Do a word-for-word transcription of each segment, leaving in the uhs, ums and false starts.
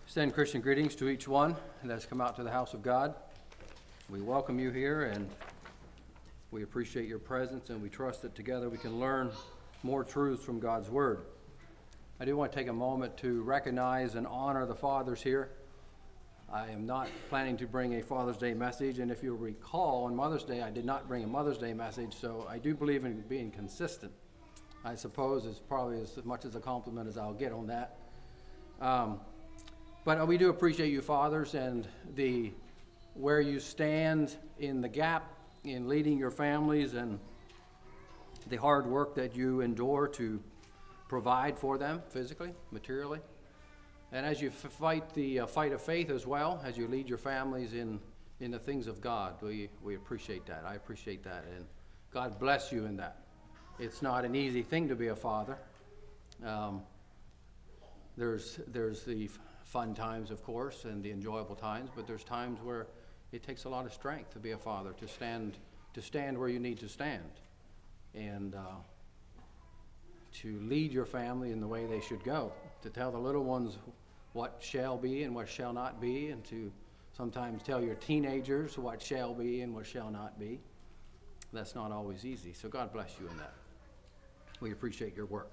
Extend Christian greetings to each one that has come out to the house of God. We welcome you here, and we appreciate your presence, and we trust that together we can learn more truths from God's Word. I do want to take a moment to recognize and honor the fathers here. I am not planning to bring a Father's Day message, and if you'll recall, on Mother's Day I did not bring a Mother's Day message, so I do believe in being consistent. I suppose it's probably as much as a compliment as I'll get on that. Um, But we do appreciate you, fathers, and the where you stand in the gap in leading your families and the hard work that you endure to provide for them physically, materially. And as you f- fight the uh, fight of faith as well, as you lead your families in, in the things of God, we, we appreciate that. I appreciate that, and God bless you in that. It's not an easy thing to be a father. Um, there's there's the fun times, of course, and the enjoyable times, but there's times where it takes a lot of strength to be a father, to stand to stand where you need to stand, and uh, to lead your family in the way they should go, to tell the little ones what shall be and what shall not be, and to sometimes tell your teenagers what shall be and what shall not be. That's not always easy, so God bless you in that. We appreciate your work.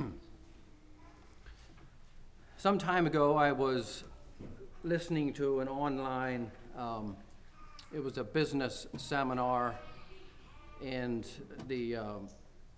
Some time ago, I was listening to an online, um, it was a business seminar, and the um,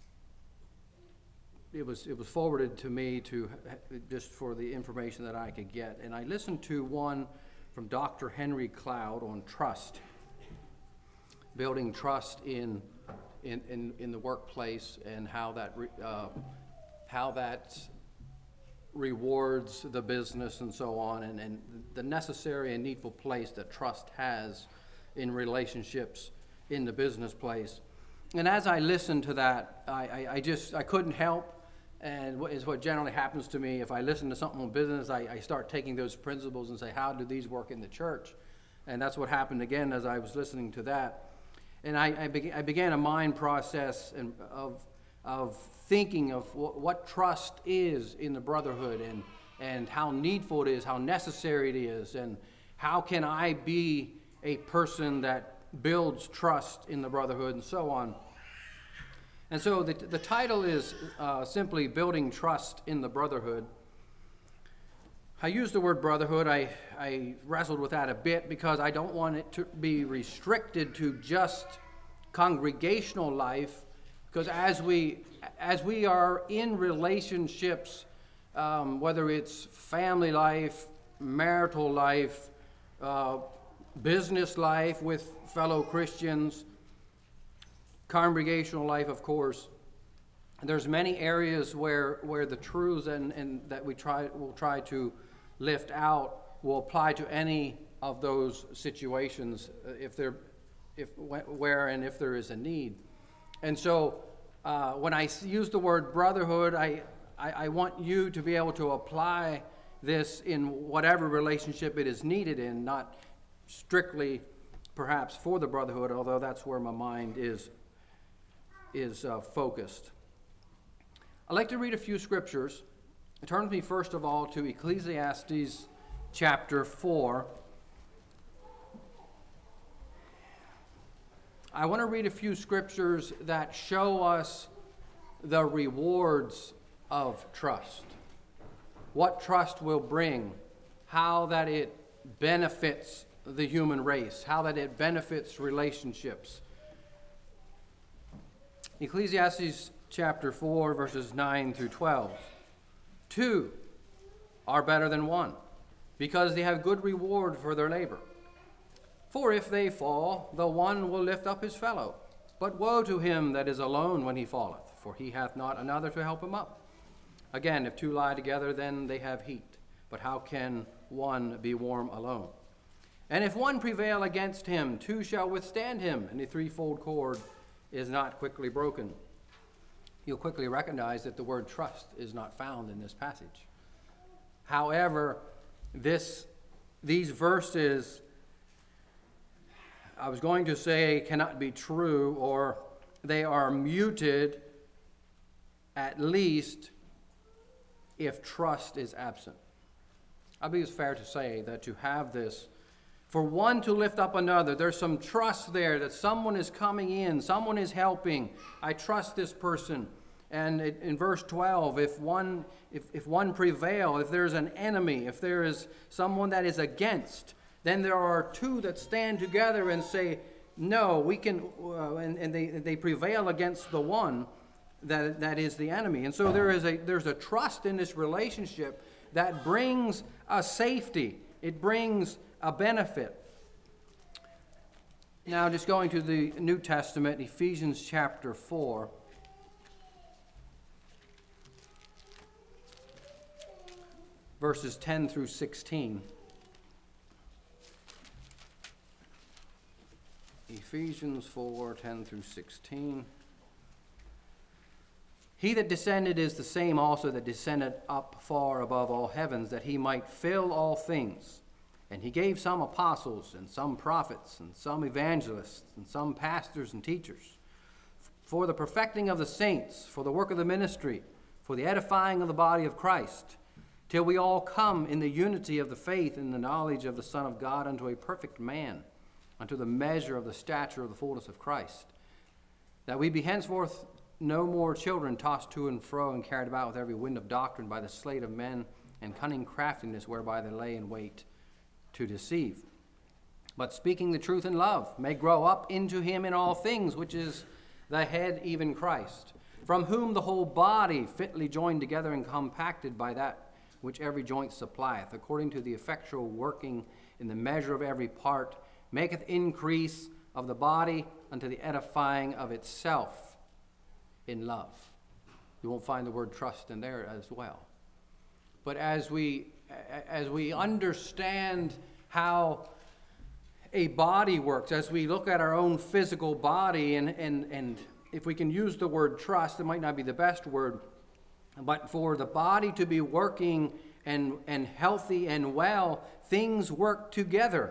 it was it was forwarded to me to just for the information that I could get. And I listened to one from Doctor Henry Cloud on trust, building trust in in in, in the workplace, and how that uh, how that rewards the business and so on, and, and the necessary and needful place that trust has in relationships in the business place. And as I listened to that, I, I, I just, I couldn't help, and what is what generally happens to me if I listen to something on business, I, I start taking those principles and say, how do these work in the church? And that's what happened again as I was listening to that. And I, I, be, I began a mind process and, of of thinking of what, what trust is in the brotherhood, and and how needful it is, how necessary it is, and how can I be a person that builds trust in the brotherhood, and so on. And so the, the title is uh, simply Building Trust in the Brotherhood. I use the word brotherhood. I, I wrestled with that a bit because I don't want it to be restricted to just congregational life. Because as we as we are in relationships, um, whether it's family life, marital life, uh, business life with fellow Christians, congregational life, of course, there's many areas where where the truths and, and that we try will try to lift out will apply to any of those situations if there if where and if there is a need. And so uh, when I use the word brotherhood, I, I, I want you to be able to apply this in whatever relationship it is needed in, not strictly perhaps for the brotherhood, although that's where my mind is, is uh, focused. I'd like to read a few scriptures. Turn with me first of all to Ecclesiastes chapter four. I want to read a few scriptures that show us the rewards of trust. What trust will bring, how that it benefits the human race, how that it benefits relationships. Ecclesiastes chapter four, verses nine through twelve. Two are better than one, because they have good reward for their labor. For if they fall, the one will lift up his fellow. But woe to him that is alone when he falleth, for he hath not another to help him up. Again, if two lie together, then they have heat. But how can one be warm alone? And if one prevail against him, two shall withstand him, and the threefold cord is not quickly broken. You'll quickly recognize that the word trust is not found in this passage. However, this these verses, I was going to say cannot be true, or they are muted at least if trust is absent. I believe it's fair to say that to have this, for one to lift up another, there's some trust there that someone is coming in, someone is helping. I trust this person. And it, in verse twelve, if one, if, if one prevail, if there's an enemy, if there is someone that is against, then there are two that stand together and say, no, we can, uh, and, and they, they prevail against the one that, that is the enemy. And so there is a, there's a trust in this relationship that brings a safety. It brings a benefit. Now, just going to the New Testament, Ephesians chapter four. Verses ten through sixteen. Ephesians four, ten through sixteen. He that descended is the same also that descended up far above all heavens, that he might fill all things. And he gave some apostles, and some prophets, and some evangelists, and some pastors and teachers, for the perfecting of the saints, for the work of the ministry, for the edifying of the body of Christ, till we all come in the unity of the faith and the knowledge of the Son of God unto a perfect man, unto the measure of the stature of the fullness of Christ, that we be henceforth no more children tossed to and fro and carried about with every wind of doctrine by the sleight of men and cunning craftiness whereby they lay in wait to deceive. But speaking the truth in love may grow up into him in all things, which is the head, even Christ, from whom the whole body fitly joined together and compacted by that which every joint supplieth, according to the effectual working in the measure of every part, maketh increase of the body unto the edifying of itself in love. You won't find the word trust in there as well. But as we as we understand how a body works, as we look at our own physical body, and, and, and if we can use the word trust, it might not be the best word, but for the body to be working and, and healthy and well, things work together.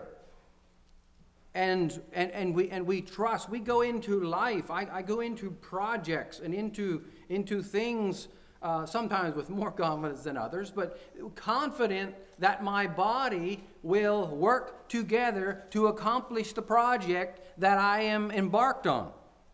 And, and, and, we, and we trust. We go into life. I, I go into projects and into, into things uh, sometimes with more confidence than others, but confident that my body will work together to accomplish the project that I am embarked on.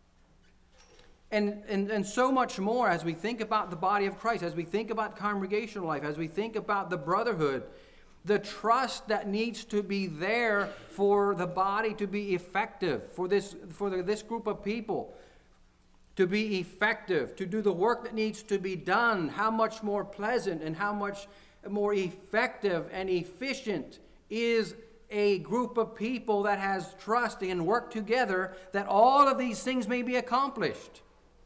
And, and, and so much more as we think about the body of Christ, as we think about congregational life, as we think about the brotherhood, the trust that needs to be there for the body to be effective, for this, for the, this group of people to be effective, to do the work that needs to be done, how much more pleasant and how much more effective and efficient is a group of people that has trust and work together that all of these things may be accomplished.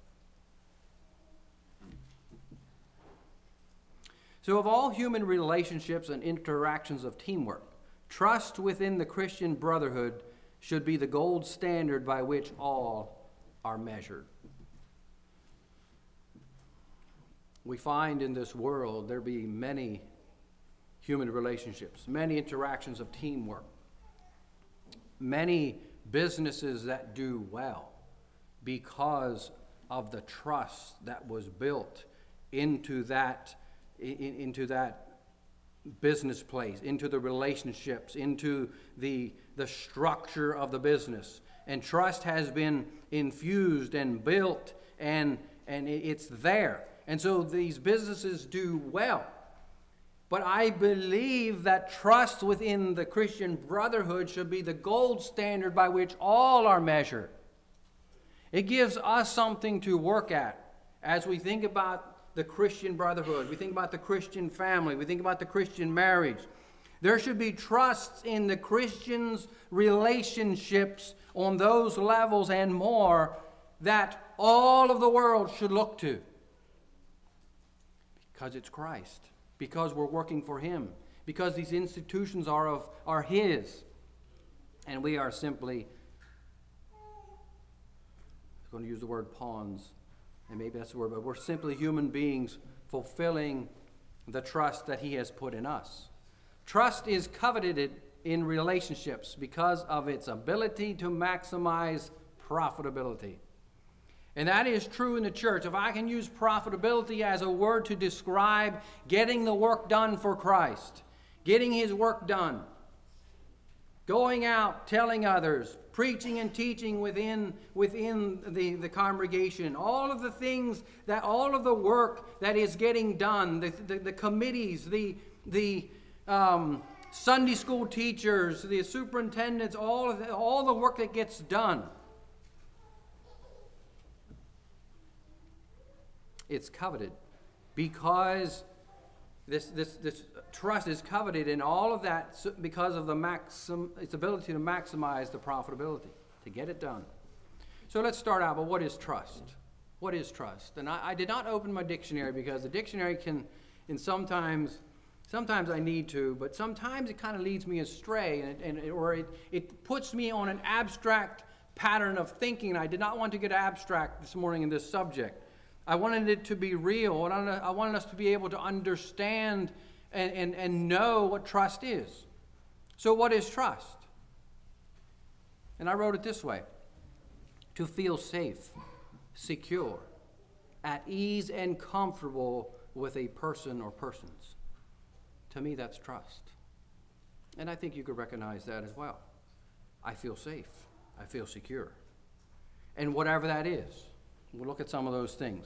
So of all human relationships and interactions of teamwork, trust within the Christian brotherhood should be the gold standard by which all are measured. We find in this world there be many human relationships, many interactions of teamwork, many businesses that do well because of the trust that was built into that In, into that business place, into the relationships, into the, the structure of the business. And trust has been infused and built, and, and it's there. And so these businesses do well. But I believe that trust within the Christian brotherhood should be the gold standard by which all are measured. It gives us something to work at as we think about the Christian brotherhood, we think about the Christian family, we think about the Christian marriage. There should be trust in the Christians' relationships on those levels and more that all of the world should look to. Because it's Christ, because we're working for Him, because these institutions are of are His, and we are simply, I'm going to use the word pawns, and maybe that's the word, but we're simply human beings fulfilling the trust that He has put in us. Trust is coveted in relationships because of its ability to maximize profitability. And that is true in the church. If I can use profitability as a word to describe getting the work done for Christ, getting his work done, going out, telling others, preaching and teaching within, within the, the congregation, all of the things that, all of the work that is getting done, the, the, the committees, the, the um, Sunday school teachers, the superintendents, all of the, all the work that gets done. It's coveted because this, this, this trust is coveted in all of that because of the maxim, its ability to maximize the profitability, to get it done. So let's start out, but what is trust? What is trust? And I, I did not open my dictionary because the dictionary can, and sometimes, sometimes I need to, but sometimes it kind of leads me astray, and, and it, or it, it puts me on an abstract pattern of thinking. I did not want to get abstract this morning in this subject. I wanted it to be real, and I wanted us to be able to understand and, and, and know what trust is. So what is trust? And I wrote it this way: to feel safe, secure, at ease and comfortable with a person or persons. To me, that's trust. And I think you could recognize that as well. I feel safe. I feel secure. And whatever that is, we'll look at some of those things.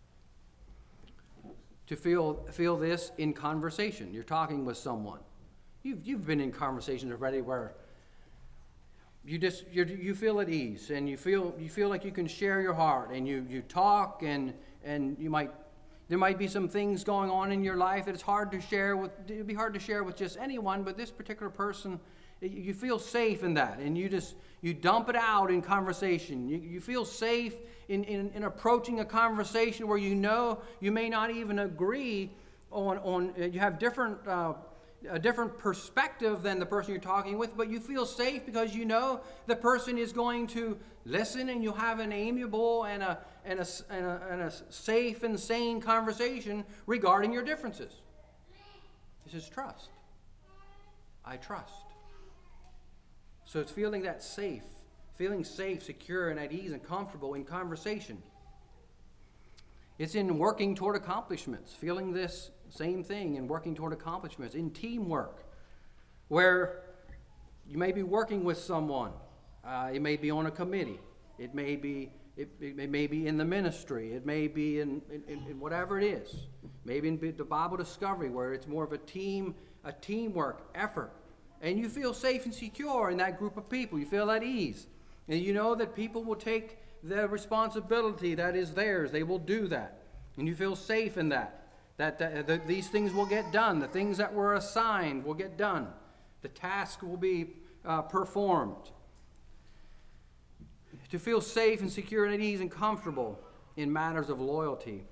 To feel feel this in conversation. You're talking with someone. You've, you've been in conversations already where you just you you feel at ease, and you feel you feel like you can share your heart, and you, you talk, and and you might there might be some things going on in your life that it's hard to share with. It'd be hard to share with just anyone, but this particular person, you feel safe in that, and you just you dump it out in conversation. You, you feel safe in, in, in approaching a conversation where you know you may not even agree on on. You have different uh, a different perspective than the person you're talking with, but you feel safe because you know the person is going to listen, and you have an amiable and a and a and a, and a safe and sane conversation regarding your differences. This is trust. I trust. So it's feeling that safe, feeling safe, secure, and at ease and comfortable in conversation. It's in working toward accomplishments, feeling this same thing in working toward accomplishments, in teamwork, where you may be working with someone. Uh, it may be on a committee. It may be it, it may be in the ministry. It may be in, in, in whatever it is. Maybe in the Bible Discovery, where it's more of a team, a teamwork effort. And you feel safe and secure in that group of people. You feel at ease. And you know that people will take the responsibility that is theirs. They will do that. And you feel safe in that. That, that, that these things will get done. The things that were assigned will get done. The task will be uh, performed. To feel safe and secure and at ease and comfortable in matters of loyalty.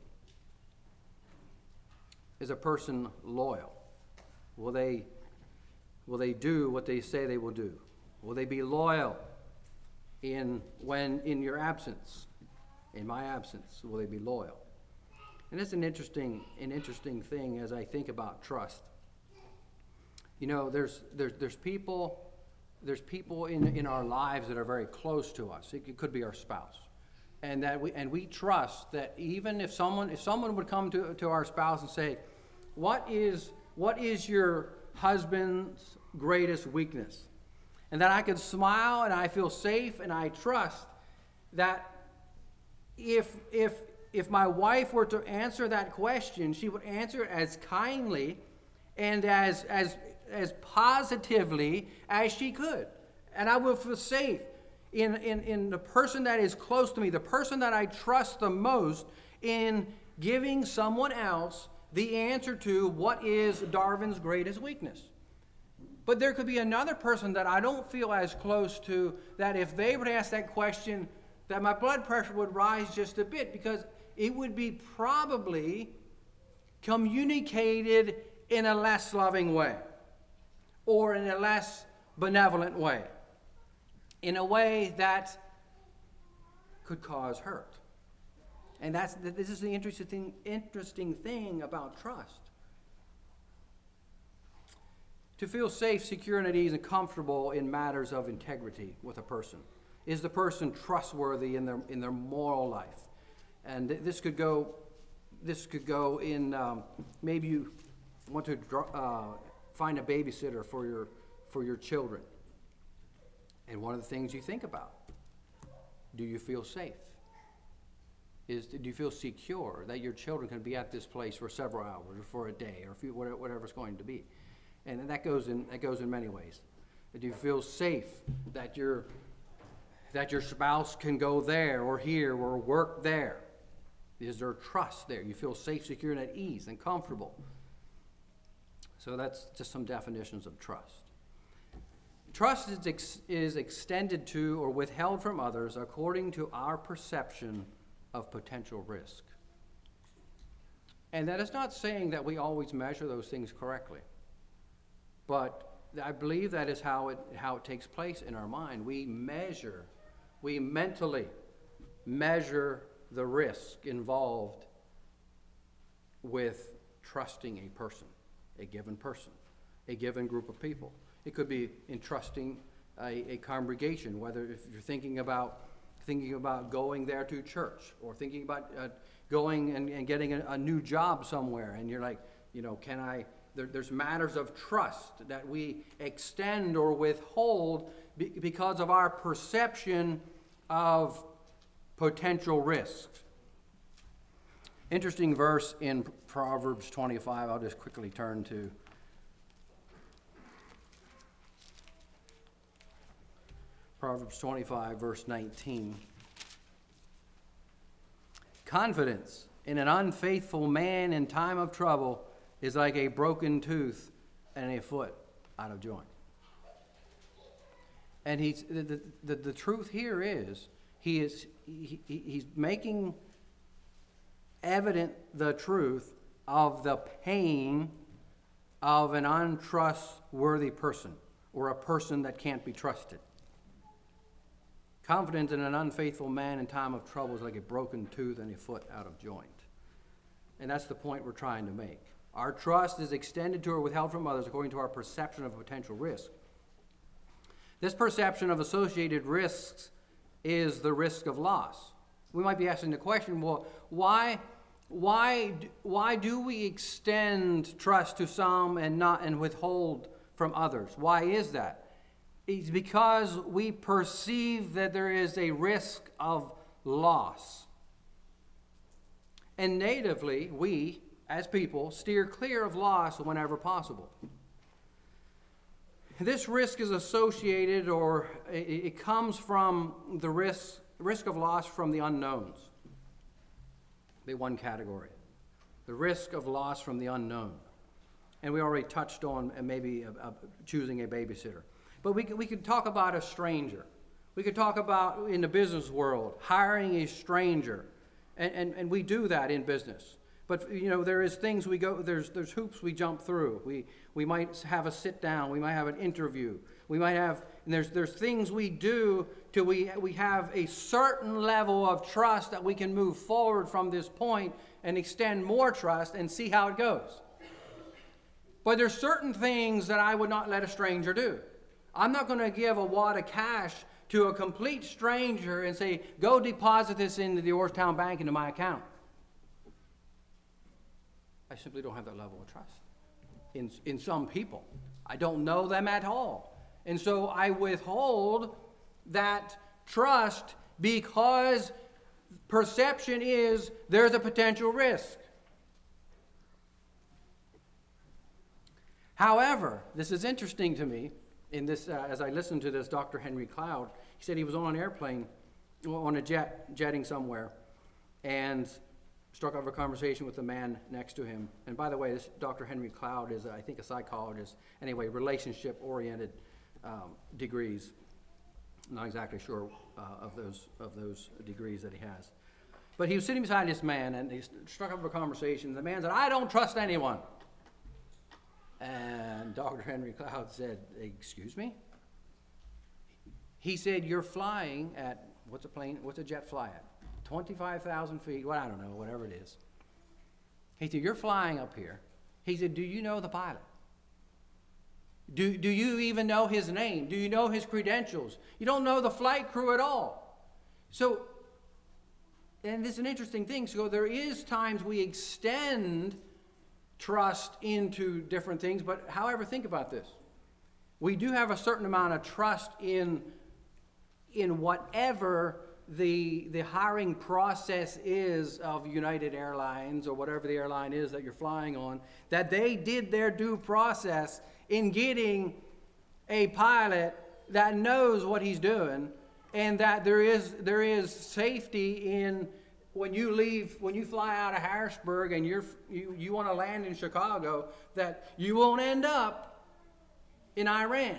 Is a person loyal? Will they... Will they do what they say they will do? Will they be loyal in when in your absence, in my absence? Will they be loyal? And it's an interesting, an interesting thing as I think about trust. You know, there's there's there's people, there's people in, in our lives that are very close to us. It could be our spouse, and that we and we trust that even if someone if someone would come to to our spouse and say, "What is what is your husband's greatest weakness?" And that I could smile and I feel safe and I trust that if if if my wife were to answer that question, she would answer it as kindly and as as as positively as she could. And I will feel safe in, in, in the person that is close to me, the person that I trust the most, in giving someone else the answer to what is Darvin's greatest weakness. But there could be another person that I don't feel as close to, that if they would ask that question, that my blood pressure would rise just a bit, because it would be probably communicated in a less loving way, or in a less benevolent way, in a way that could cause hurt. And that's this is the interesting thing, interesting thing about trust. To feel safe, secure, and at ease and comfortable in matters of integrity with a person. Is the person trustworthy in their in their moral life? And th- this could go, this could go in. Um, maybe you want to uh, find a babysitter for your for your children. And one of the things you think about, do you feel safe? Is do you feel secure that your children can be at this place for several hours or for a day or a few, whatever it's going to be? And that goes in that goes in many ways. Do you feel safe that your that your spouse can go there or here or work there? Is there trust there? You feel safe, secure, and at ease and comfortable. So that's just some definitions of trust. Trust is, ex- is extended to or withheld from others according to our perception of potential risk. And that is not saying that we always measure those things correctly. But I believe that is how it how it takes place in our mind. We measure, we mentally measure the risk involved with trusting a person, a given person, a given group of people. It could be entrusting a, a congregation, whether if you're thinking about thinking about going there to church, or thinking about uh, going and, and getting a, a new job somewhere, and you're like, you know, can I? There, there's matters of trust that we extend or withhold be, because of our perception of potential risks. Interesting verse in Proverbs twenty-five. I'll just quickly turn to. Proverbs twenty-five, verse nineteen. Confidence in an unfaithful man in time of trouble is like a broken tooth and a foot out of joint. And he's the, the, the truth here is he is he, he's making evident the truth of the pain of an untrustworthy person, or a person that can't be trusted. Confidence in an unfaithful man in time of trouble is like a broken tooth and a foot out of joint. And that's the point we're trying to make. Our trust is extended to or withheld from others according to our perception of potential risk. This perception of associated risks is the risk of loss. We might be asking the question, well, why, why, why do we extend trust to some and not and withhold from others? Why is that? It's because we perceive that there is a risk of loss. And natively, we, as people, steer clear of loss whenever possible. This risk is associated, or it comes from the risk, risk of loss from the unknowns. The one category. The risk of loss from the unknown. And we already touched on maybe a, a, choosing a babysitter. But we could, we could talk about a stranger. We could talk about, in the business world, hiring a stranger. And, and, and we do that in business. But, you know, there is things we go, there's there's hoops we jump through. We we might have a sit down. We might have an interview. We might have, and there's there's things we do till we we have a certain level of trust that we can move forward from this point and extend more trust and see how it goes. But there's certain things that I would not let a stranger do. I'm not going to give a wad of cash to a complete stranger and say, go deposit this into the Orrstown Bank into my account. I simply don't have that level of trust in, in some people. I don't know them at all. And so I withhold that trust because perception is there's a potential risk. However, this is interesting to me. In this, uh, as I listened to this, Doctor Henry Cloud, he said he was on an airplane, on a jet, jetting somewhere, and struck up a conversation with the man next to him. And by the way, this Doctor Henry Cloud is, I think, a psychologist. Anyway, relationship-oriented um, degrees. I'm not exactly sure uh, of those of those degrees that he has. But he was sitting beside this man, and he struck up a conversation. The man said, "I don't trust anyone." And Doctor Henry Cloud said, "Excuse me?" He said, "You're flying at, what's a plane, what's a jet fly at? twenty-five thousand feet, well, I don't know, whatever it is." He said, "You're flying up here." He said, "Do you know the pilot? Do, do you even know his name? Do you know his credentials? You don't know the flight crew at all." So, and this is an interesting thing. So there is times we extend trust into different things. But however, think about this. We do have a certain amount of trust in, in whatever the, the hiring process is of United Airlines or whatever the airline is that you're flying on, that they did their due process in getting a pilot that knows what he's doing, and that there is there is safety in when you leave, when you fly out of Harrisburg and you're you, you want to land in Chicago, that you won't end up in Iran.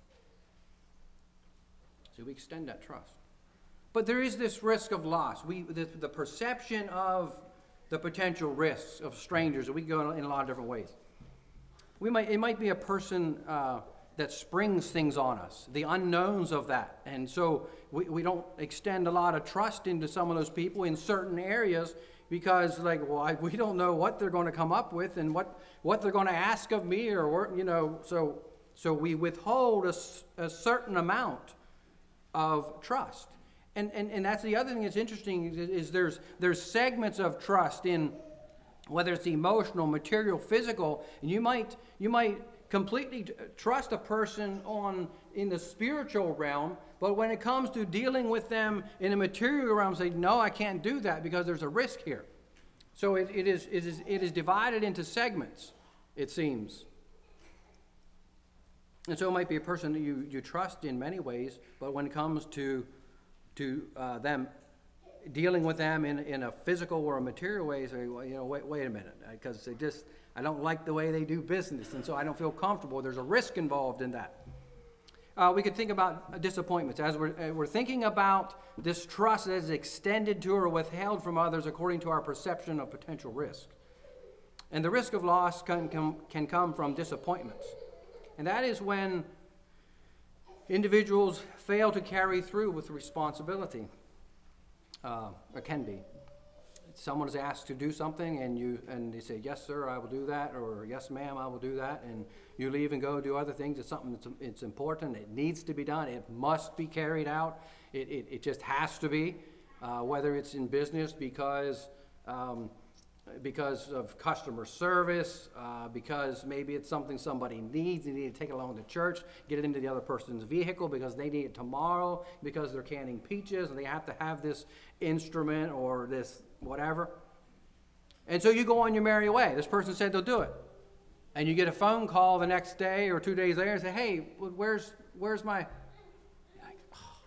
So we extend that trust. But there is this risk of loss. We the, the perception of the potential risks of strangers, we go in a lot of different ways. We might it might be a person uh, that springs things on us, the unknowns of that. And so we, we don't extend a lot of trust into some of those people in certain areas because, like, well, I, we don't know what they're going to come up with and what, what they're going to ask of me, or, you know, so so we withhold a, a certain amount of trust. And, and and that's the other thing that's interesting is, is there's there's segments of trust in whether it's emotional, material, physical, and you might you might completely trust a person on in the spiritual realm, but when it comes to dealing with them in the material realm, say, no, I can't do that because there's a risk here. So it, it is it is it is divided into segments, it seems. And so it might be a person that you, you trust in many ways, but when it comes to to uh, them dealing with them in, in a physical or a material way, say, well, you know, wait wait a minute, because they just I don't like the way they do business, and so I don't feel comfortable. There's a risk involved in that. Uh, we could think about disappointments. As we're, uh, we're thinking about this trust that is extended to or withheld from others according to our perception of potential risk. And the risk of loss can, can, can come from disappointments. And that is when individuals fail to carry through with responsibility, uh, or can be. Someone is asked to do something, and you and they say, yes, sir, I will do that, or yes, ma'am, I will do that, and you leave and go do other things. It's something that's it's important. It needs to be done. It must be carried out. It it, it just has to be, uh, whether it's in business because um, because of customer service, uh, because maybe it's something somebody needs. They need to take it along to church, get it into the other person's vehicle because they need it tomorrow, because they're canning peaches and they have to have this instrument or this whatever. And so you go on your merry way. This person said they'll do it. And you get a phone call the next day or two days later and say, hey, where's where's my... Like, oh.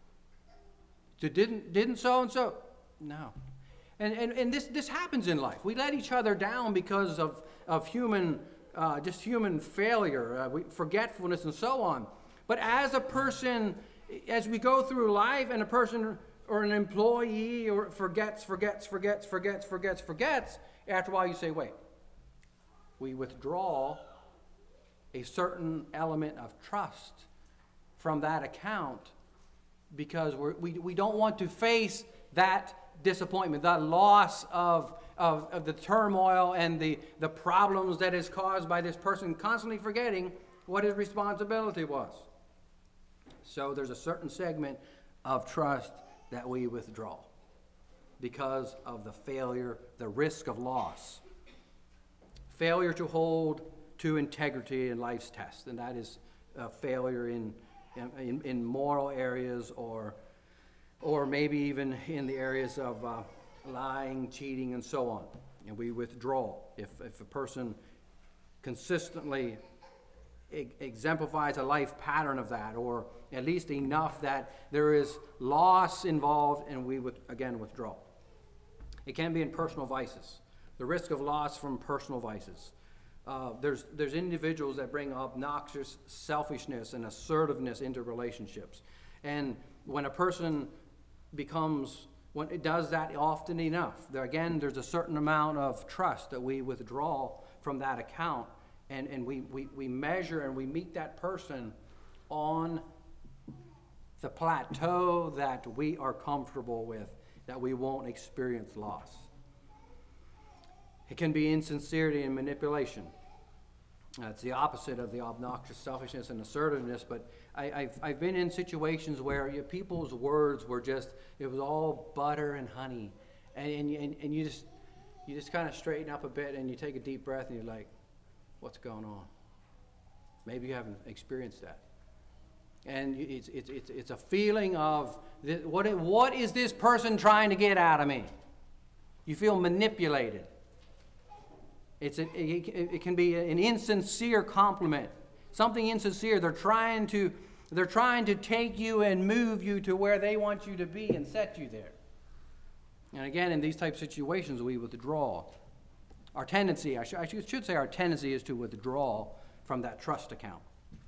Didn't didn't so-and-so? No. And, and and this this happens in life. We let each other down because of, of human, uh, just human failure, uh, we, forgetfulness and so on. But as a person, as we go through life and a person... or an employee or forgets, forgets, forgets, forgets, forgets, forgets, after a while you say, wait, we withdraw a certain element of trust from that account because we're, we we don't want to face that disappointment, that loss of, of, of the turmoil and the, the problems that is caused by this person constantly forgetting what his responsibility was. So there's a certain segment of trust that we withdraw because of the failure, the risk of loss. Failure to hold to integrity in life's test, and that is a failure in, in, in moral areas or, or maybe even in the areas of uh, lying, cheating, and so on. And we withdraw. If, if a person consistently exemplifies a life pattern of that, or at least enough that there is loss involved, and we would again withdraw. It can be in personal vices, the risk of loss from personal vices. Uh, there's there's individuals that bring obnoxious selfishness and assertiveness into relationships, and when a person becomes when it does that often enough, there again there's a certain amount of trust that we withdraw from that account. And, and we, we, we measure and we meet that person on the plateau that we are comfortable with, that we won't experience loss. It can be insincerity and manipulation. Uh, it's the opposite of the obnoxious selfishness and assertiveness, but I, I've, I've been in situations where you know, people's words were just, it was all butter and honey. And, and, and, and you just, you just kind of straighten up a bit and you take a deep breath and you're like, what's going on? Maybe you haven't experienced that. And it's, it's, it's, it's a feeling of, what, what is this person trying to get out of me? You feel manipulated. It's a, it, it can be an insincere compliment. Something insincere. They're trying to, they're trying to take you and move you to where they want you to be and set you there. And again, in these type of situations, we withdraw. Our tendency, I, sh- I should say our tendency is to withdraw from that trust account.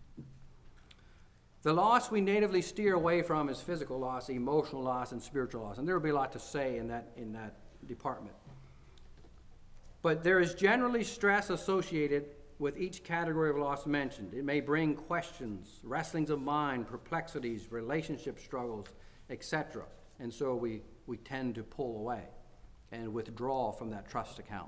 The loss we natively steer away from is physical loss, emotional loss, and spiritual loss. And there will be a lot to say in that, in that department. But there is generally stress associated with each category of loss mentioned. It may bring questions, wrestlings of mind, perplexities, relationship struggles, et cetera. And so we, we tend to pull away and withdraw from that trust account.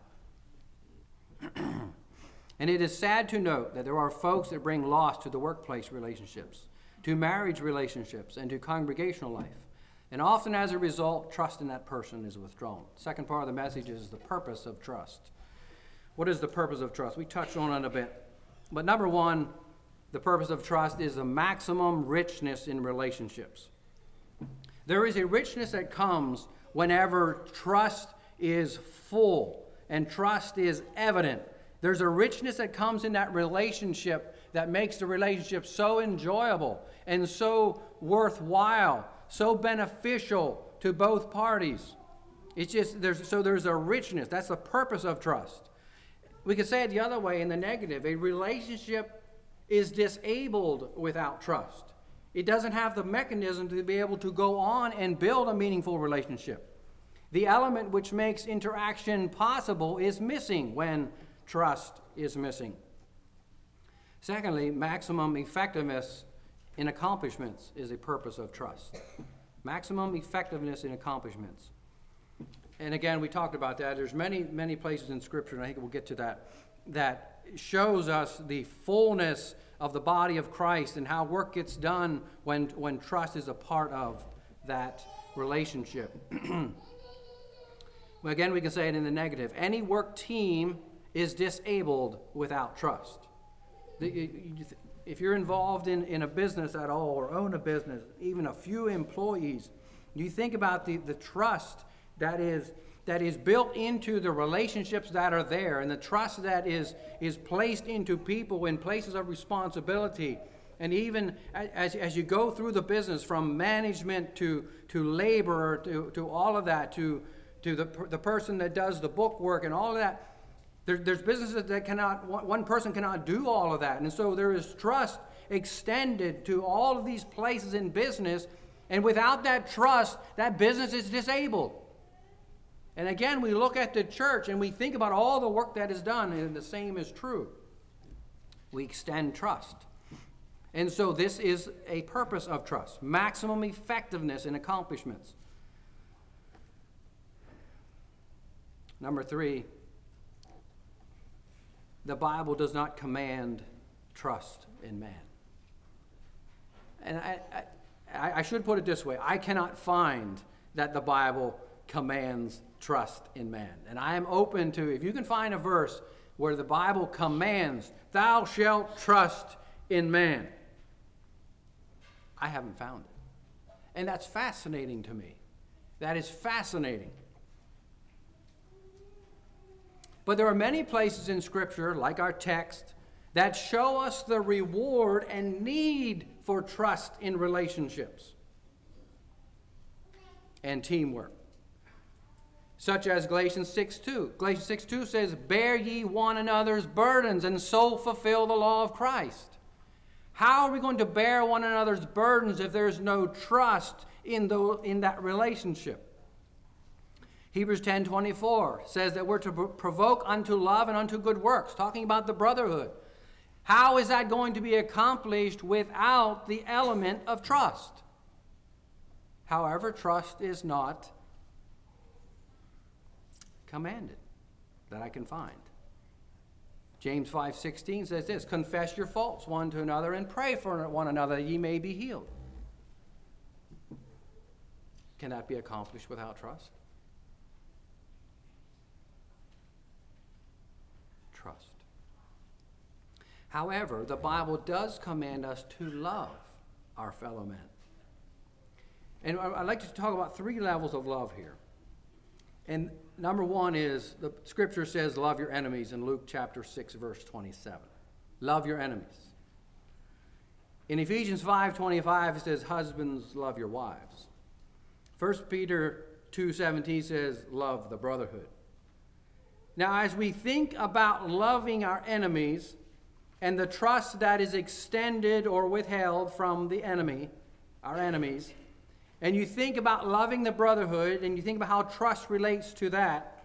And it is sad to note that there are folks that bring loss to the workplace relationships, to marriage relationships, and to congregational life. And often as a result, trust in that person is withdrawn. Second part of the message is the purpose of trust. What is the purpose of trust? We touched on it a bit. But number one, the purpose of trust is the maximum richness in relationships. There is a richness that comes whenever trust is full and trust is evident. There's a richness that comes in that relationship that makes the relationship so enjoyable and so worthwhile, so beneficial to both parties. It's just, there's, so there's a richness. That's the purpose of trust. We could say it the other way in the negative. A relationship is disabled without trust. It doesn't have the mechanism to be able to go on and build a meaningful relationship. The element which makes interaction possible is missing when trust is missing. Secondly, maximum effectiveness in accomplishments is a purpose of trust. Maximum effectiveness in accomplishments. And again, we talked about that. There's many, many places in Scripture, and I think we'll get to that, that shows us the fullness of the body of Christ and how work gets done when, when trust is a part of that relationship. Well, again, we can say it in the negative. Any work team is disabled without trust. If you're involved in, in a business at all or own a business, even a few employees, you think about the, the trust that is that is built into the relationships that are there and the trust that is, is placed into people in places of responsibility. And even as, as you go through the business from management to, to labor to, to all of that, to, to the, the person that does the book work and all of that, There, there's businesses that cannot, one person cannot do all of that. And so there is trust extended to all of these places in business. And without that trust, that business is disabled. And again, we look at the church and we think about all the work that is done, and the same is true. We extend trust. And so this is a purpose of trust. Maximum effectiveness in accomplishments. Number three, the Bible does not command trust in man. And I, I, I should put it this way. I cannot find that the Bible commands trust in man. And I am open to, if you can find a verse where the Bible commands, thou shalt trust in man. I haven't found it. And that's fascinating to me. That is fascinating. But there are many places in Scripture, like our text, that show us the reward and need for trust in relationships and teamwork. Such as Galatians six two. Galatians six two says, bear ye one another's burdens and so fulfill the law of Christ. How are we going to bear one another's burdens if there's no trust in, the, in that relationship? Hebrews ten twenty-four says that we're to provoke unto love and unto good works, talking about the brotherhood. How is that going to be accomplished without the element of trust? However, trust is not commanded that I can find. James five sixteen says this, confess your faults one to another and pray for one another that ye may be healed. Can that be accomplished without trust? trust. However, the Bible does command us to love our fellow men. And I'd like to talk about three levels of love here. And number one is, the scripture says, love your enemies in Luke chapter six, verse twenty-seven. Love your enemies. In Ephesians five twenty-five, it says, husbands, love your wives. First Peter two seventeen says, love the brotherhood. Now, as we think about loving our enemies and the trust that is extended or withheld from the enemy, our enemies, and you think about loving the brotherhood, and you think about how trust relates to that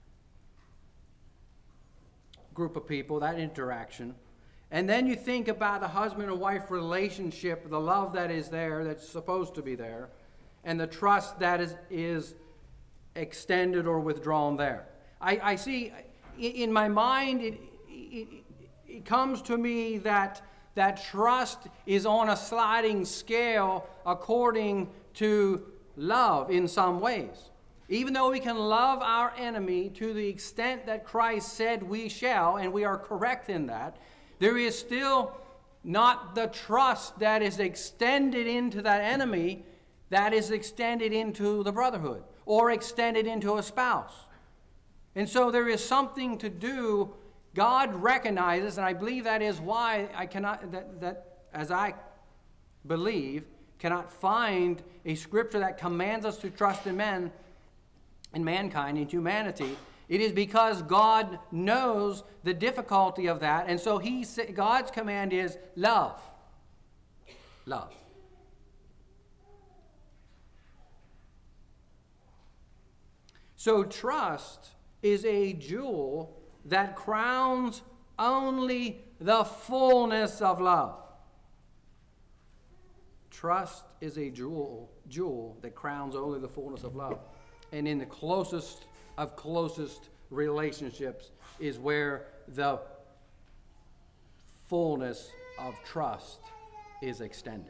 group of people, that interaction, and then you think about the husband and wife relationship, the love that is there, that's supposed to be there, and the trust that is, is extended or withdrawn there. I, I see, in my mind, it, it, it comes to me that, that trust is on a sliding scale according to love in some ways. Even though we can love our enemy to the extent that Christ said we shall, and we are correct in that, there is still not the trust that is extended into that enemy that is extended into the brotherhood or extended into a spouse. And so there is something to do. God recognizes, and I believe that is why I cannot, that, that as I believe, cannot find a scripture that commands us to trust in men, in mankind, in humanity. It is because God knows the difficulty of that, and so he, God's command is love. Love. So trust is a jewel that crowns only the fullness of love. Trust is a jewel, jewel that crowns only the fullness of love. And in the closest of closest relationships is where the fullness of trust is extended.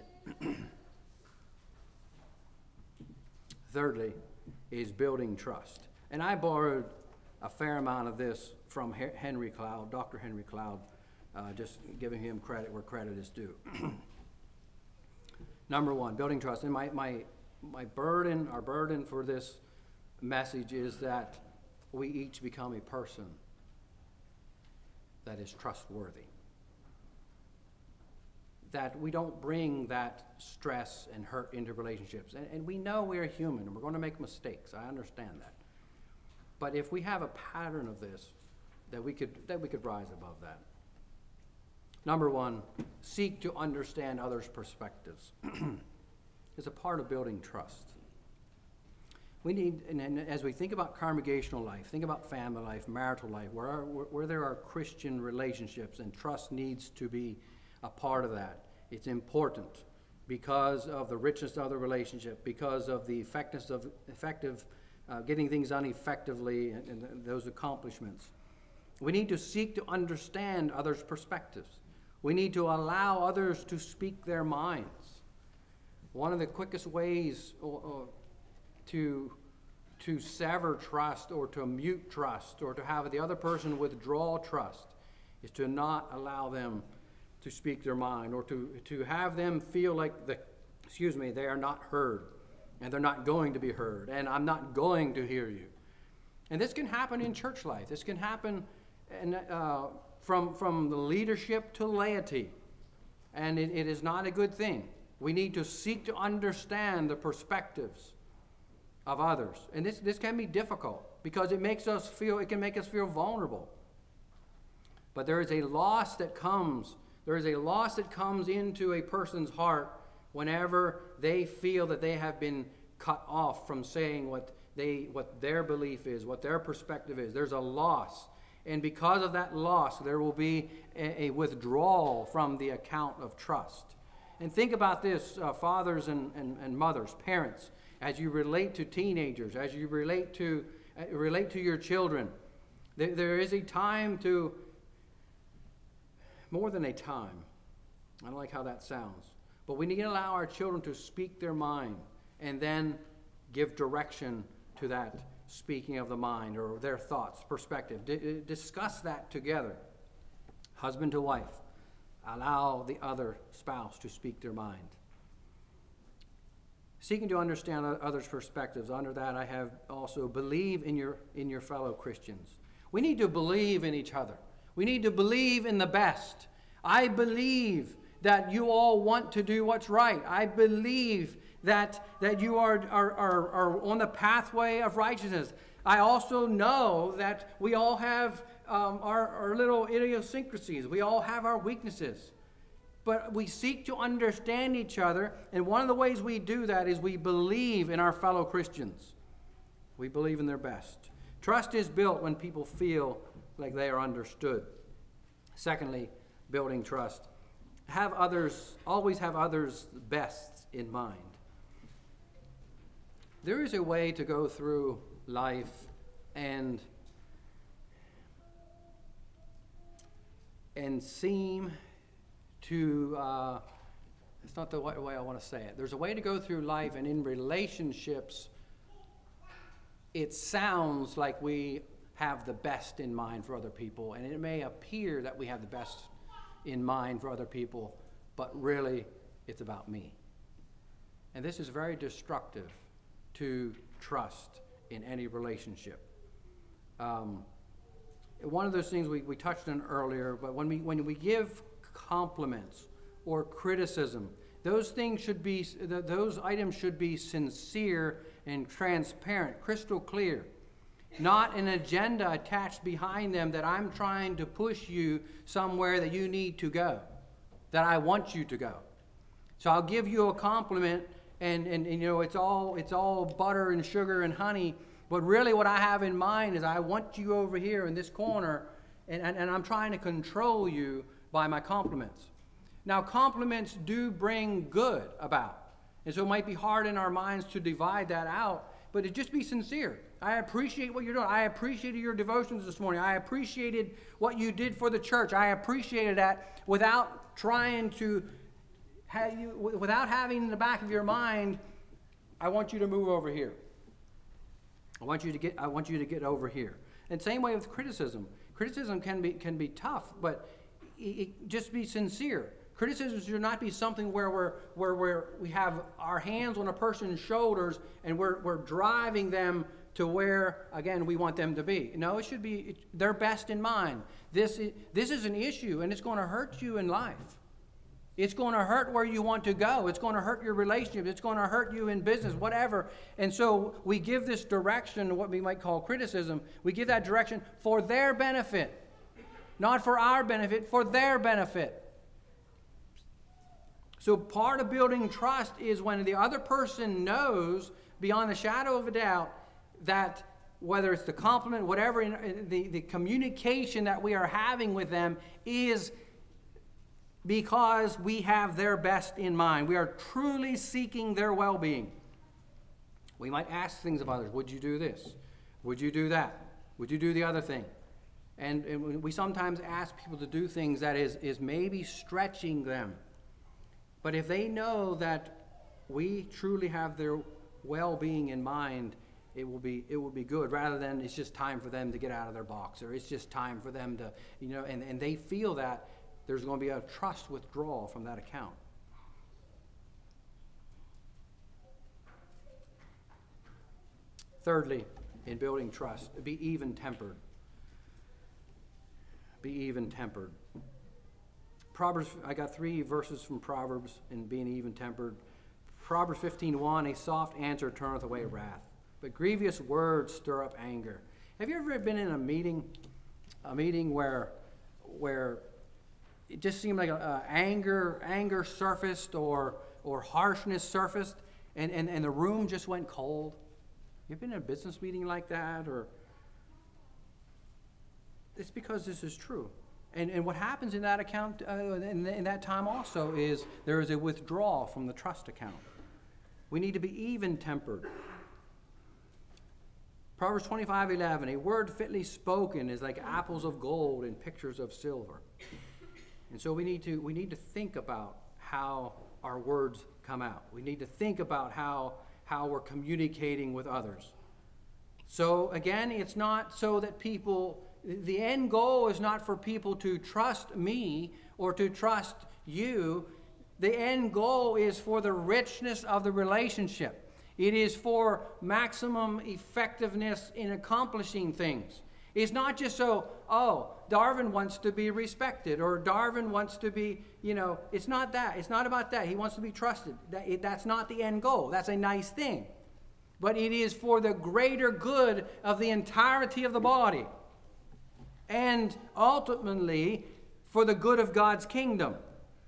Thirdly, is building trust. And I borrowed a fair amount of this from Henry Cloud, Doctor Henry Cloud, uh, just giving him credit where credit is due. Number one, building trust. And my, my, my burden, our burden for this message is that we each become a person that is trustworthy. That we don't bring that stress and hurt into relationships. And, and we know we're human and we're going to make mistakes. I understand that. But if we have a pattern of this, that we could that we could rise above that. Number one, seek to understand others' perspectives. It's a part of building trust. We need, and, and as we think about congregational life, think about family life, marital life, where, our, where, where there are Christian relationships, and trust needs to be a part of that. It's important because of the richness of the relationship, because of the effectiveness of effective uh, getting things done effectively, and, and those accomplishments. We need to seek to understand others' perspectives. We need to allow others to speak their minds. One of the quickest ways or, or, to, to sever trust or to mute trust or to have the other person withdraw trust is to not allow them to speak their mind, or to, to have them feel like the, excuse me, they are not heard and they're not going to be heard and I'm not going to hear you. And this can happen in church life. This can happen in, uh, from, from the leadership to laity. And it, it is not a good thing. We need to seek to understand the perspectives of others. And this, this can be difficult because it makes us feel, it can make us feel vulnerable. But there is a loss that comes, there is a loss that comes into a person's heart whenever they feel that they have been cut off from saying what they, what their belief is, what their perspective is. There's a loss. And because of that loss, there will be a, a withdrawal from the account of trust. And think about this, uh, fathers and, and, and mothers, parents, as you relate to teenagers, as you relate to uh, relate to your children. There, there is a time to, more than a time, I don't like how that sounds, but we need to allow our children to speak their mind and then give direction to that speaking of the mind or their thoughts, perspective. D- discuss that together. Husband to wife, allow the other spouse to speak their mind. Seeking to understand others' perspectives. Under that, I have also believe in your in your fellow Christians. We need to believe in each other. We need to believe in the best. I believe that you all want to do what's right. I believe that, that you are, are, are, are on the pathway of righteousness. I also know that we all have um, our, our little idiosyncrasies. We all have our weaknesses. But we seek to understand each other, and one of the ways we do that is we believe in our fellow Christians. We believe in their best. Trust is built when people feel like they are understood. Secondly, building trust. Have others, always have others' best in mind. There is a way to go through life and and seem to, uh, it's not the way I want to say it. There's a way to go through life, and in relationships, it sounds like we have the best in mind for other people, and it may appear that we have the best in mind for other people, but really it's about me. And this is very destructive to trust in any relationship. Um, one of those things we, we touched on earlier, but when we when we give compliments or criticism, those things should be those items should be sincere and transparent, crystal clear. Not an agenda attached behind them that I'm trying to push you somewhere that you need to go, that I want you to go. So I'll give you a compliment, and, and, and you know it's all it's all butter and sugar and honey, but really what I have in mind is I want you over here in this corner, and, and, and I'm trying to control you by my compliments. Now, compliments do bring good about, and so it might be hard in our minds to divide that out, but it just be sincere. I appreciate what you're doing. I appreciated your devotions this morning. I appreciated what you did for the church. I appreciated that without trying to have you, without having in the back of your mind, I want you to move over here. I want you to get, I want you to get over here. And same way with criticism. Criticism can be, can be tough, but it, it, just be sincere. Criticism should not be something where we're, where we're, we have our hands on a person's shoulders and we're, we're driving them to where, again, we want them to be. No, it should be their best in mind. This is, this is an issue, and it's going to hurt you in life. It's going to hurt where you want to go. It's going to hurt your relationship. It's going to hurt you in business, whatever. And so we give this direction, what we might call criticism, we give that direction for their benefit. Not for our benefit, for their benefit. So part of building trust is when the other person knows, beyond the shadow of a doubt, that whether it's the compliment, whatever, the, the communication that we are having with them is because we have their best in mind. We are truly seeking their well-being. We might ask things of others. Would you do this? Would you do that? Would you do the other thing? And, and we sometimes ask people to do things that is, is maybe stretching them. But if they know that we truly have their well-being in mind, it will be it will be good, rather than it's just time for them to get out of their box, or it's just time for them to, you know, and, and they feel that there's going to be a trust withdrawal from that account. Thirdly, in building trust, be even-tempered. Be even-tempered. Proverbs, I got three verses from Proverbs in being even-tempered. Proverbs fifteen one, a soft answer turneth away wrath, but grievous words stir up anger. Have you ever been in a meeting, a meeting where, where it just seemed like a, a anger, anger surfaced or or harshness surfaced, and, and, and the room just went cold? You been in a business meeting like that? Or it's because this is true. And and what happens in that account, uh, in, in that time also, is there is a withdrawal from the trust account. We need to be even-tempered. Proverbs twenty-five eleven, a word fitly spoken is like apples of gold and pictures of silver. And so we need to we need to think about how our words come out. We need to think about how how we're communicating with others. So again, it's not so that people The end goal is not for people to trust me or to trust you. The end goal is for the richness of the relationship. It is for maximum effectiveness in accomplishing things. It's not just so, oh, Darwin wants to be respected, or Darwin wants to be, you know, it's not that. It's not about that. He wants to be trusted. That, it, that's not the end goal. That's a nice thing. But it is for the greater good of the entirety of the body. And ultimately, for the good of God's kingdom.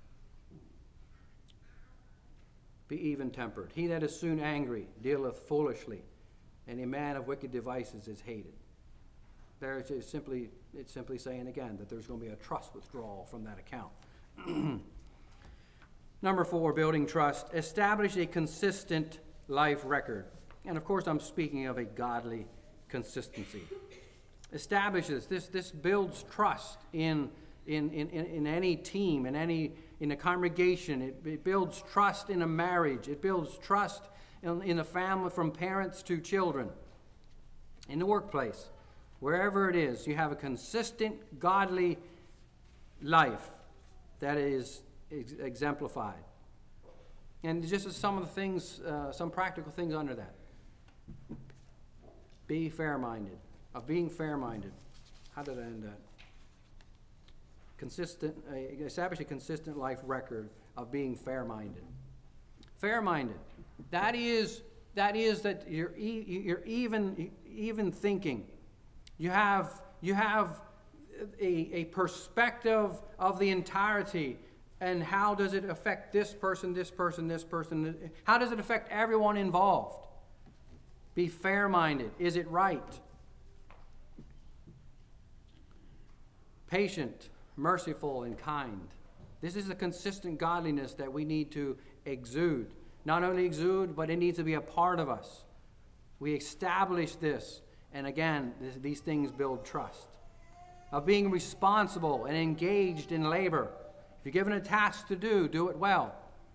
Be even-tempered. He that is soon angry dealeth foolishly, and a man of wicked devices is hated. There it's simply, it's simply saying again that there's going to be a trust withdrawal from that account. Number four, building trust. Establish a consistent life record. And of course, I'm speaking of a godly consistency. Establishes this. This builds trust in in in, in any team, in any in a congregation. It, it builds trust in a marriage. It builds trust in, in a family, from parents to children. In the workplace, wherever it is, you have a consistent, godly life that is ex- exemplified. And just as some of the things, uh, some practical things under that. Be fair-minded. Of being fair-minded. How did I end that? Consistent, uh, establish a consistent life record of being fair-minded. Fair-minded. That is that is that you're e- you're even even thinking. You have you have a, a perspective of the entirety, and how does it affect this person, this person, this person? How does it affect everyone involved? Be fair-minded. Is it right? Patient, merciful, and kind. This is the consistent godliness that we need to exude. Not only exude, but it needs to be a part of us. We establish this, and again, this, these things build trust. Of being responsible and engaged in labor. If you're given a task to do, do it well.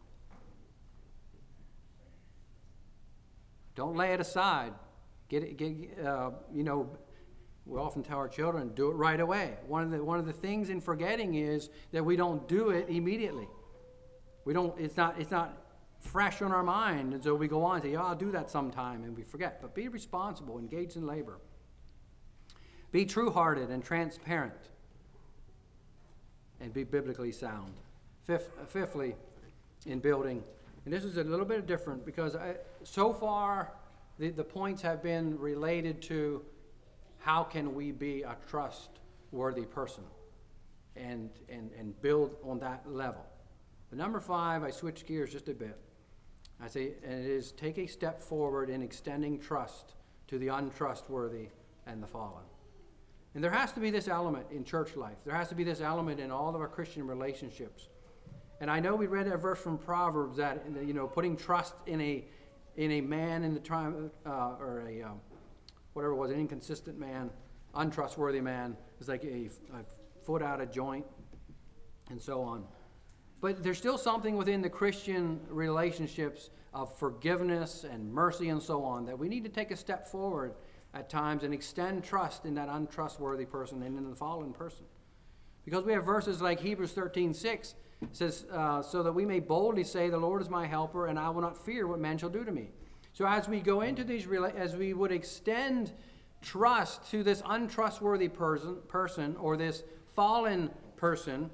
Don't lay it aside. Get it, get, uh, you know, we often tell our children, do it right away. One of the one of the things in forgetting is that we don't do it immediately. We don't. It's not. It's not fresh on our mind, and so we go on and say, "Yeah, I'll do that sometime," and we forget. But be responsible, engaged in labor. Be true-hearted and transparent, and be biblically sound. Fifth, fifthly, in building, and this is a little bit different because I, so far the, the points have been related to how can we be a trustworthy person and, and, and build on that level. The number five, I switch gears just a bit. I say, and it is take a step forward in extending trust to the untrustworthy and the fallen. And there has to be this element in church life. There has to be this element in all of our Christian relationships. And I know we read that verse from Proverbs that, you know, putting trust in a in a man in the time, uh, or a um, whatever it was, an inconsistent man, untrustworthy man, is like a, a foot out of joint, and so on. But there's still something within the Christian relationships of forgiveness and mercy and so on that we need to take a step forward at times and extend trust in that untrustworthy person and in the fallen person. Because we have verses like Hebrews thirteen six says, uh, so that we may boldly say, the Lord is my helper, and I will not fear what man shall do to me. So as we go into these, as we would extend trust to this untrustworthy person, person or this fallen person,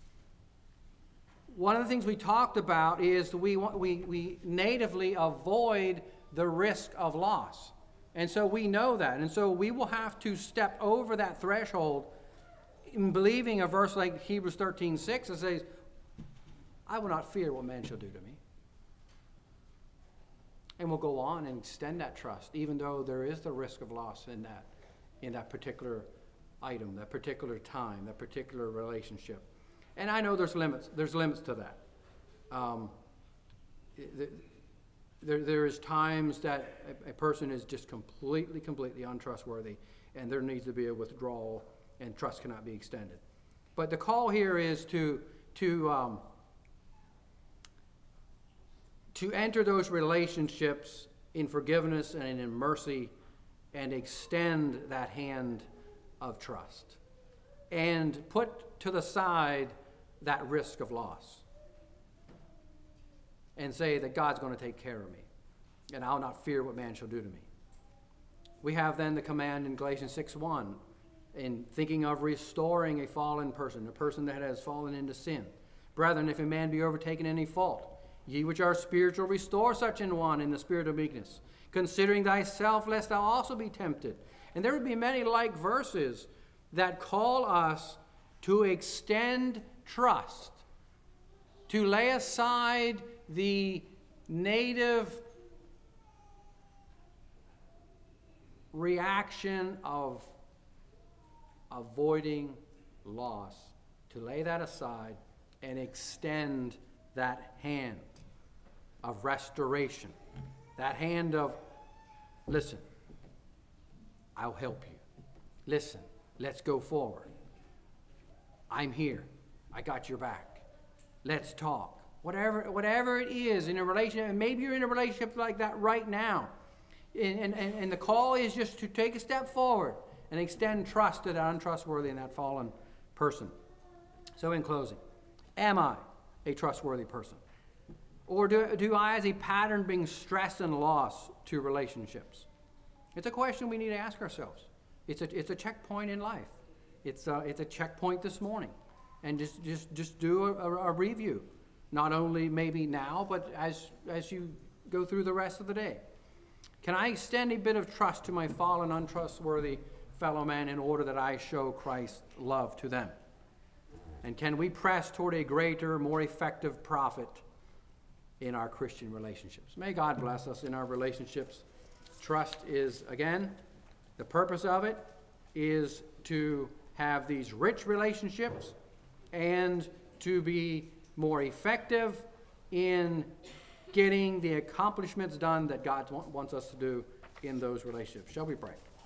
one of the things we talked about is we, we, we natively avoid the risk of loss. And so we know that. And so we will have to step over that threshold in believing a verse like Hebrews thirteen six that says, I will not fear what man shall do to me. And we'll go on and extend that trust, even though there is the risk of loss in that, in that particular item, that particular time, that particular relationship. And I know there's limits. There's limits to that. Um, there, there is times that a, a person is just completely, completely untrustworthy, and there needs to be a withdrawal, and trust cannot be extended. But the call here is to to um, to enter those relationships in forgiveness and in mercy, and extend that hand of trust and put to the side that risk of loss and say that God's going to take care of me and I'll not fear what man shall do to me. We have then the command in Galatians six one in thinking of restoring a fallen person, a person that has fallen into sin. Brethren, if a man be overtaken in any fault, ye which are spiritual, restore such an one in the spirit of meekness, considering thyself, lest thou also be tempted. And there would be many like verses that call us to extend trust, to lay aside the native reaction of avoiding loss, to lay that aside and extend that hand of restoration, that hand of, listen, I'll help you. Listen, let's go forward. I'm here. I got your back. Let's talk. Whatever, whatever it is in a relationship, and maybe you're in a relationship like that right now, and, and, and the call is just to take a step forward and extend trust to that untrustworthy and that fallen person. So in closing, am I a trustworthy person? Or do, do I, as a pattern, bring stress and loss to relationships? It's a question we need to ask ourselves. It's a, it's a checkpoint in life. It's a, it's a checkpoint this morning. And just, just, just do a, a review. Not only maybe now, but as, as you go through the rest of the day. Can I extend a bit of trust to my fallen, untrustworthy fellow man in order that I show Christ's love to them? And can we press toward a greater, more effective profit in our Christian relationships? May God bless us in our relationships. Trust is, again, the purpose of it is to have these rich relationships and to be more effective in getting the accomplishments done that God wants us to do in those relationships. Shall we pray?